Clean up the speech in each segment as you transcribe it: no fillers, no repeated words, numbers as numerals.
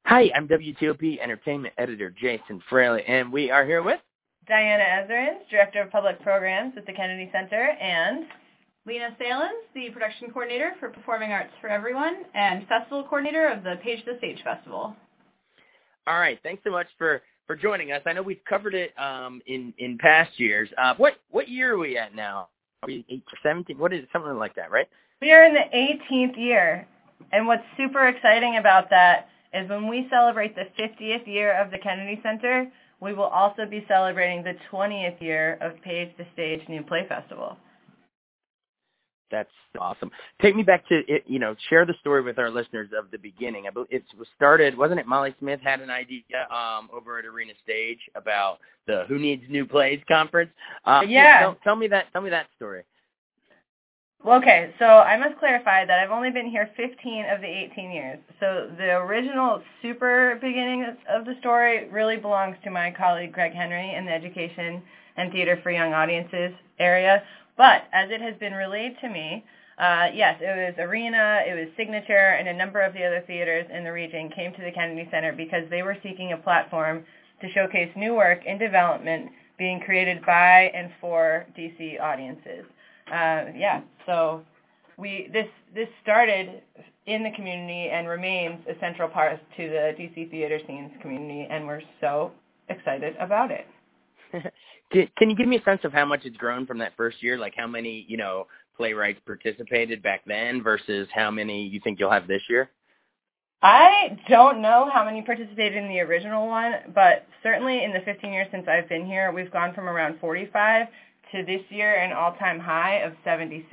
Hi, I'm WTOP Entertainment Editor Jason Fraley, and we are here with Diana Ezerins, Director of Public Programs at the Kennedy Center, and Lena Salins, the Production Coordinator for Performing Arts for Everyone and Festival Coordinator of the Page the Stage Festival. All right, thanks so much for joining us. I know we've covered it in past years. What year are we at now? Are we 8 or 17? What is it? Something like that, right? We are in the 18th year, and what's super exciting about that is when we celebrate the 50th year of the Kennedy Center, we will also be celebrating the 20th year of Page the Stage New Play Festival. That's awesome. Take me back to it, share the story with our listeners of the beginning. I believe it was started, wasn't it? Molly Smith had an idea over at Arena Stage about the Who Needs New Plays conference. Yeah. Tell me that story. Well, okay, so I must clarify that I've only been here 15 of the 18 years. So the original super beginning of the story really belongs to my colleague Greg Henry in the Education and Theater for Young Audiences area. But as it has been relayed to me, yes, it was Arena, it was Signature, and a number of the other theaters in the region came to the Kennedy Center because they were seeking a platform to showcase new work in development being created by and for DC audiences. So this started in the community and remains a central part to the DC theater scenes community, and we're so excited about it. Can you give me a sense of how much it's grown from that first year? Like how many, playwrights participated back then versus how many you think you'll have this year? I don't know how many participated in the original one, but certainly in the 15 years since I've been here, we've gone from around 45 to this year an all-time high of 76.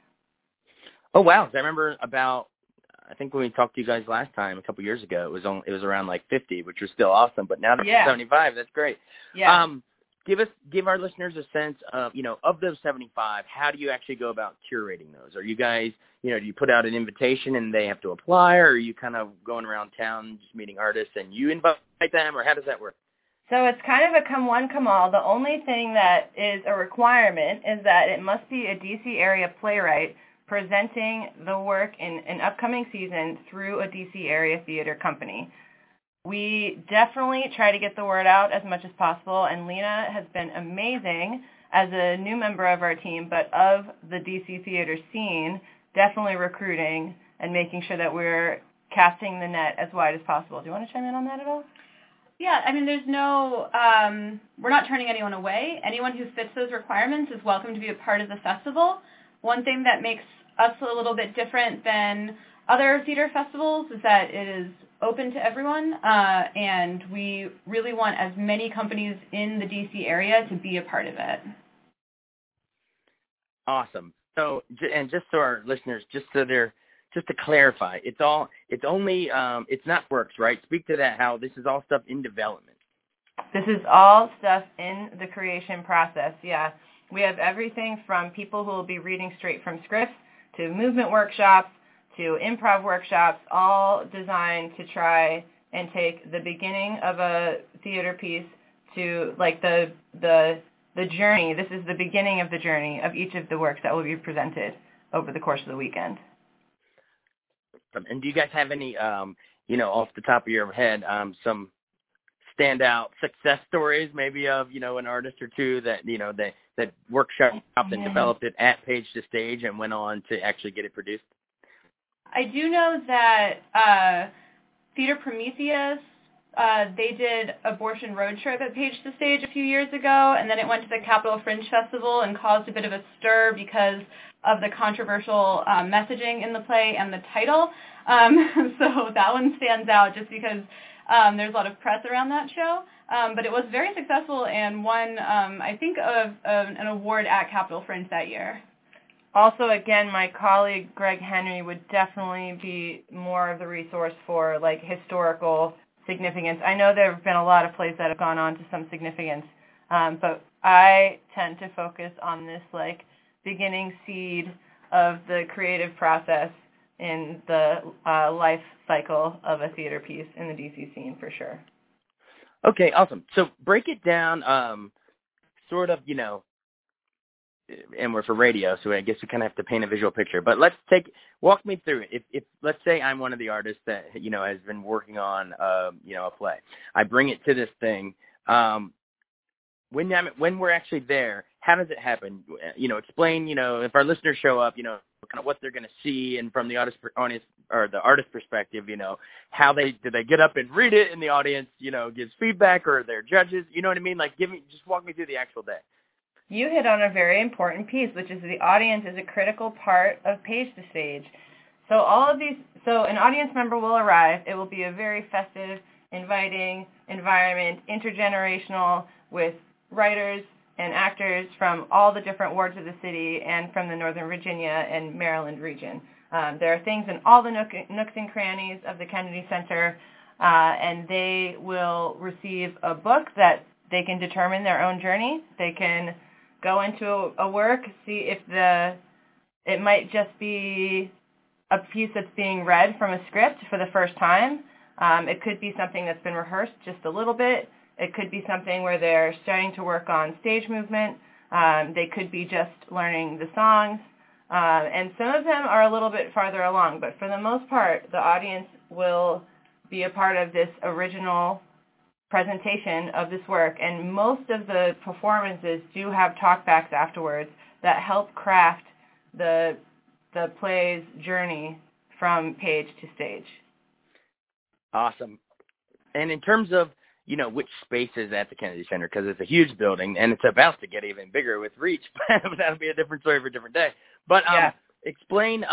Oh wow! I remember I think when we talked to you guys last time a couple years ago, it was around like 50, which was still awesome. But now they're 75. That's great. Yeah. Give our listeners a sense of of those 75. How do you actually go about curating those? Are you guys do you put out an invitation and they have to apply, or are you kind of going around town just meeting artists and you invite them, or how does that work? So it's kind of a come one, come all. The only thing that is a requirement is that it must be a DC area playwright presenting the work in an upcoming season through a DC area theater company. We definitely try to get the word out as much as possible, and Lena has been amazing as a new member of our team, but of the DC theater scene, definitely recruiting and making sure that we're casting the net as wide as possible. Do you want to chime in on that at all? Yeah, I mean, there's no, we're not turning anyone away. Anyone who fits those requirements is welcome to be a part of the festival. One thing that makes us a little bit different than other theater festivals is that it is open to everyone, and we really want as many companies in the DC area to be a part of it. Awesome. So, and just so our listeners, just to clarify, it's not works, right? Speak to that, how this is all stuff in development. This is all stuff in the creation process, yeah. We have everything from people who will be reading straight from scripts to movement workshops to improv workshops, all designed to try and take the beginning of a theater piece to like the journey. This is the beginning of the journey of each of the works that will be presented over the course of the weekend. And do you guys have any, off the top of your head, some standout success stories, maybe of, an artist or two that, that workshopped and developed it at Page to Stage and went on to actually get it produced? I do know that Theater Prometheus, they did Abortion Road Trip at Page to Stage a few years ago, and then it went to the Capitol Fringe Festival and caused a bit of a stir because of the controversial messaging in the play and the title. So that one stands out just because there's a lot of press around that show. But it was very successful and won, I think, an award at Capitol Fringe that year. Also, again, my colleague Greg Henry would definitely be more of the resource for like historical significance. I know there have been a lot of plays that have gone on to some significance, but I tend to focus on this like beginning seed of the creative process in the life cycle of a theater piece in the DC scene for sure. Okay, awesome. So break it down, sort of, and we're for radio, so I guess we kind of have to paint a visual picture. But walk me through it. If let's say I'm one of the artists that, has been working on, a play. I bring it to this thing. When we're actually there, how does it happen? Explain, if our listeners show up, kind of what they're going to see, and from the audience or the artist perspective, how do they get up and read it, and the audience, gives feedback, or they're judges, you know what I mean? Like, just walk me through the actual day. You hit on a very important piece, which is the audience is a critical part of Page to Stage. So an audience member will arrive. It will be a very festive, inviting environment, intergenerational, with writers and actors from all the different wards of the city and from the Northern Virginia and Maryland region. There are things in all the nooks and crannies of the Kennedy Center, and they will receive a book that they can determine their own journey. They can go into a work, see if it might just be a piece that's being read from a script for the first time. It could be something that's been rehearsed just a little bit. It could be something where they're starting to work on stage movement. They could be just learning the songs. And some of them are a little bit farther along, but for the most part, the audience will be a part of this original presentation of this work, and most of the performances do have talkbacks afterwards that help craft the play's journey from page to stage. Awesome. And in terms of, which spaces at the Kennedy Center, because it's a huge building, and it's about to get even bigger with Reach, but that'll be a different story for a different day. But explain,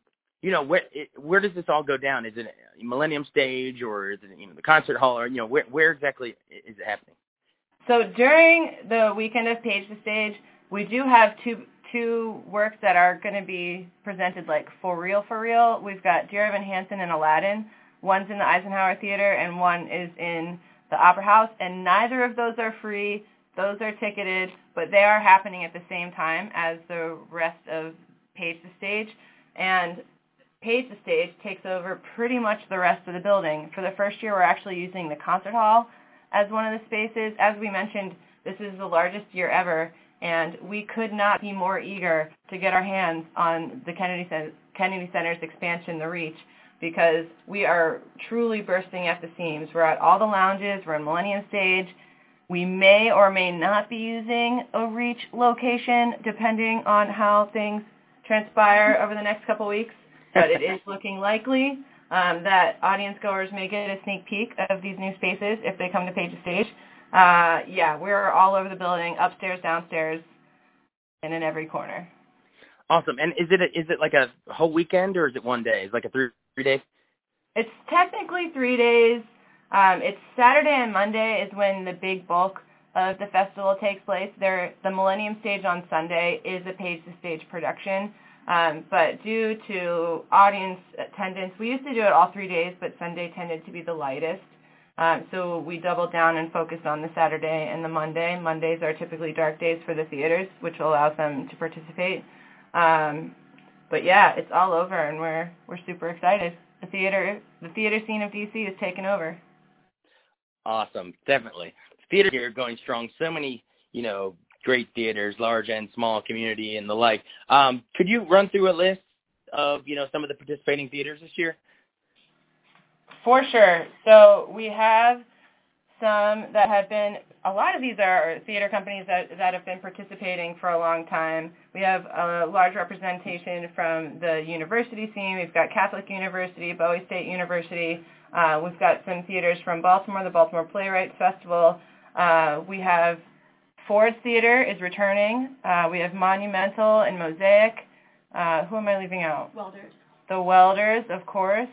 where does this all go down? Is it Millennium Stage, or is it the concert hall, or where exactly is it happening? So during the weekend of Page to Stage, we do have two works that are going to be presented like for real. We've got Dear Evan Hansen and Aladdin. One's in the Eisenhower Theater and one is in the Opera House, and neither of those are free. Those are ticketed, but they are happening at the same time as the rest of Page to Stage. And Page to Stage takes over pretty much the rest of the building. For the first year, we're actually using the concert hall as one of the spaces. As we mentioned, this is the largest year ever, and we could not be more eager to get our hands on the Kennedy Center's expansion, the Reach, because we are truly bursting at the seams. We're at all the lounges. We're in Millennium Stage. We may or may not be using a Reach location, depending on how things transpire over the next couple weeks. But it is looking likely that audience goers may get a sneak peek of these new spaces if they come to Page to Stage. We're all over the building, upstairs, downstairs, and in every corner. Awesome. And is it like a whole weekend, or is it one day? Is it like a three days? It's technically 3 days. It's Saturday and Monday is when the big bulk of the festival takes place. The Millennium Stage on Sunday is a Page to Stage production. But due to audience attendance, we used to do it all 3 days, but Sunday tended to be the lightest. So we doubled down and focused on the Saturday and the Monday. Mondays are typically dark days for the theaters, which allows them to participate. But yeah, it's all over, and we're super excited. The theater scene of DC is taking over. Awesome, definitely. Theater here going strong. So many, great theaters, large and small, community and the like. Could you run through a list of, some of the participating theaters this year? For sure. So we have some that have been, a lot of these are theater companies that have been participating for a long time. We have a large representation from the university scene. We've got Catholic University, Bowie State University. We've got some theaters from Baltimore, the Baltimore Playwrights Festival. We have Ford's Theater is returning. We have Monumental and Mosaic. Who am I leaving out? Welders. The Welders, of course.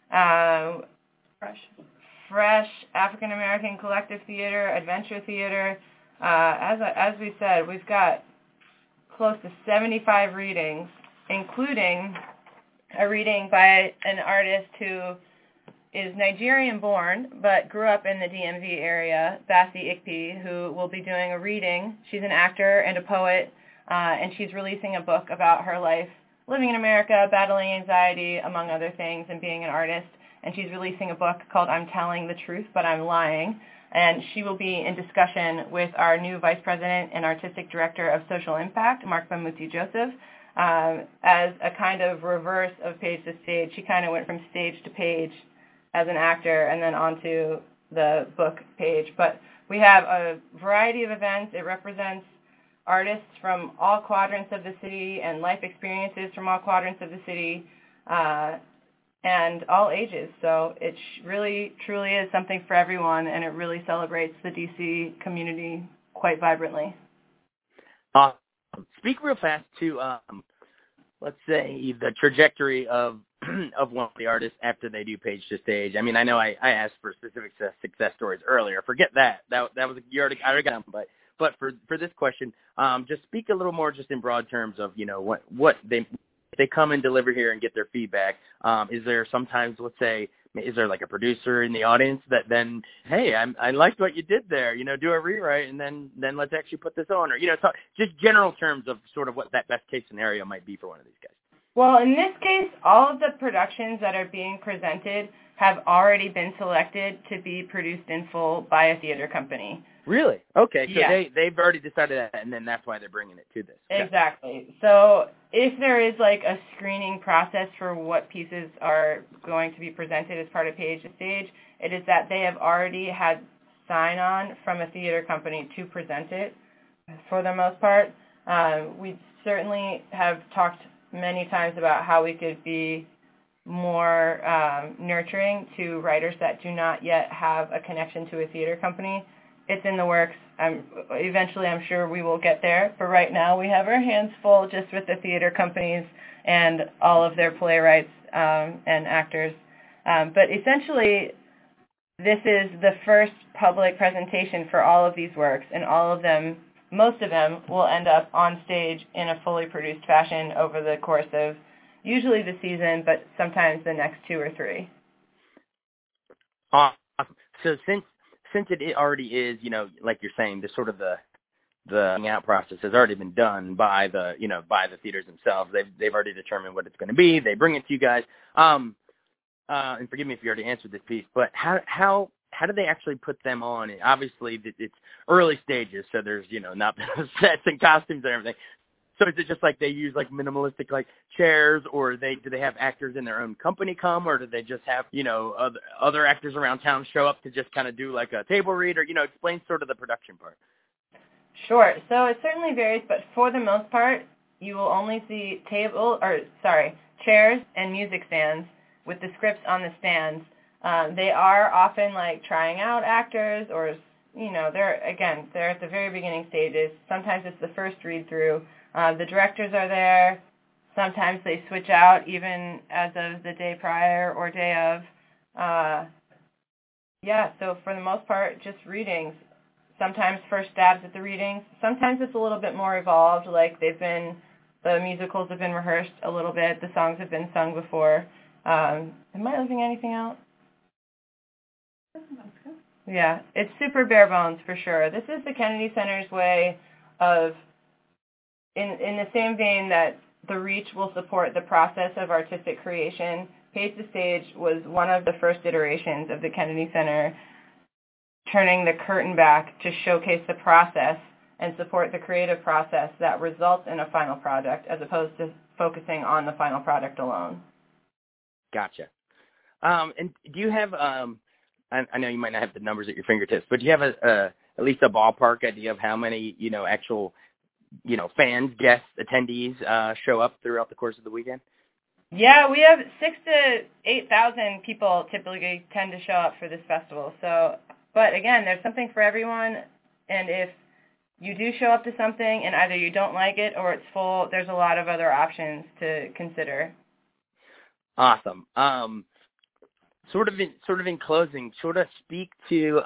Fresh, African American Collective Theater, Adventure Theater. As we said, we've got close to 75 readings, including a reading by an artist who is Nigerian-born but grew up in the DMV area, Bassie Ikpe, who will be doing a reading. She's an actor and a poet, and she's releasing a book about her life living in America, battling anxiety, among other things, and being an artist. and she's releasing a book called I'm Telling the Truth, But I'm Lying. And she will be in discussion with our new Vice President and Artistic Director of Social Impact, Mark Bamuthi Joseph. As a kind of reverse of Page to Stage, she kind of went from stage to page as an actor and then onto the book page. But we have a variety of events. It represents artists from all quadrants of the city and life experiences from all quadrants of the city and all ages. So it really, truly is something for everyone, and it really celebrates the DC community quite vibrantly. Speak real fast to, let's say, the trajectory of one of the artists after they do Page to Stage. I mean, I know I asked for specific success stories earlier. Forget that. That was I already got them. But for this question, just speak a little more just in broad terms of, you know, what they come and deliver here and get their feedback. Is there sometimes, let's say, is there like a producer in the audience that then, hey, I liked what you did there, you know, do a rewrite and then let's actually put this on, or, you know, so just general terms of sort of what that best case scenario might be for one of these guys. Well, in this case, all of the productions that are being presented have already been selected to be produced in full by a theater company. Really? Okay, so yeah. they've already decided that, and then that's why they're bringing it to this. Exactly. So if there is like a screening process for what pieces are going to be presented as part of Page to Stage, it is that they have already had sign-on from a theater company to present it for the most part. We certainly have talked many times about how we could be more nurturing to writers that do not yet have a connection to a theater company. It's in the works. Eventually, I'm sure we will get there. But right now, we have our hands full just with the theater companies and all of their playwrights and actors. But essentially, this is the first public presentation for all of these works, and all of them, most of them, will end up on stage in a fully produced fashion over the course of usually the season, but sometimes the next 2 or 3. Awesome. So since it already is, you know, like you're saying, the sort of the out process has already been done by the theaters themselves. They've already determined what it's going to be. They bring it to you guys. And forgive me if you already answered this piece, but how do they actually put them on? Obviously, it's early stages, so there's, you know, not sets and costumes and everything. So is it just like they use like minimalistic like chairs, or do they have actors in their own company come, or do they just have, you know, other actors around town show up to just kind of do like a table read, or, you know, explain sort of the production part? Sure. So it certainly varies, but for the most part, you will only see chairs and music stands with the scripts on the stands. They are often like trying out actors, or, you know, they're at the very beginning stages. Sometimes it's the first read through. The directors are there. Sometimes they switch out even as of the day prior or day of. So for the most part, just readings. Sometimes first stabs at the readings. Sometimes it's a little bit more evolved, like the musicals have been rehearsed a little bit, the songs have been sung before. Am I leaving anything out? Yeah, it's super bare bones for sure. This is the Kennedy Center's way of, in the same vein that the Reach will support the process of artistic creation, Page to Stage was one of the first iterations of the Kennedy Center turning the curtain back to showcase the process and support the creative process that results in a final product, as opposed to focusing on the final product alone. Gotcha. And do you have, I know you might not have the numbers at your fingertips, but do you have at least a ballpark idea of how many, you know, actual, you know, fans, guests, attendees show up throughout the course of the weekend? Yeah, we have 6,000 to 8,000 people typically tend to show up for this festival. So, but again, there's something for everyone, and if you do show up to something and either you don't like it or it's full, there's a lot of other options to consider. Awesome. Sort of in closing, sort of speak to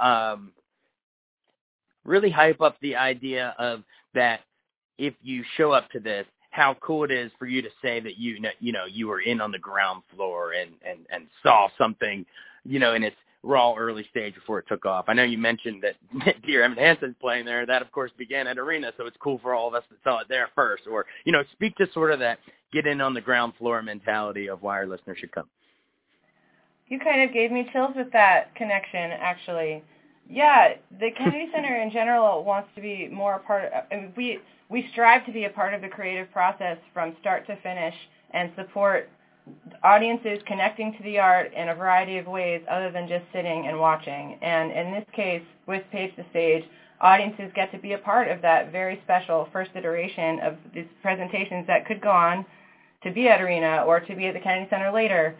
really hype up the idea of that if you show up to this, how cool it is for you to say that you were in on the ground floor and saw something, you know, in its raw early stage before it took off. I know you mentioned that Dear Evan Hansen's playing there. That, of course, began at Arena, so it's cool for all of us that saw it there first. Or, you know, speak to sort of that get in on the ground floor mentality of why our listeners should come. You kind of gave me chills with that connection, actually. Yeah, the Kennedy Center in general wants to be more a part of, I mean, we strive to be a part of the creative process from start to finish and support audiences connecting to the art in a variety of ways other than just sitting and watching. And in this case, with Page the Stage, audiences get to be a part of that very special first iteration of these presentations that could go on to be at Arena or to be at the Kennedy Center later.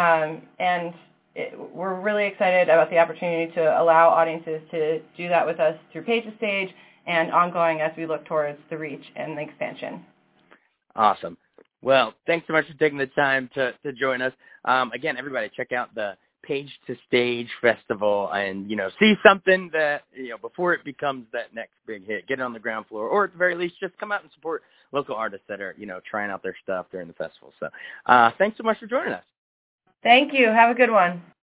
We're really excited about the opportunity to allow audiences to do that with us through Page the Stage and ongoing as we look towards the reach and the expansion. Awesome. Well, thanks so much for taking the time to join us. Again, everybody, check out the Page to Stage Festival and, see something that, before it becomes that next big hit, get it on the ground floor, or at the very least, just come out and support local artists that are, trying out their stuff during the festival. So thanks so much for joining us. Thank you. Have a good one.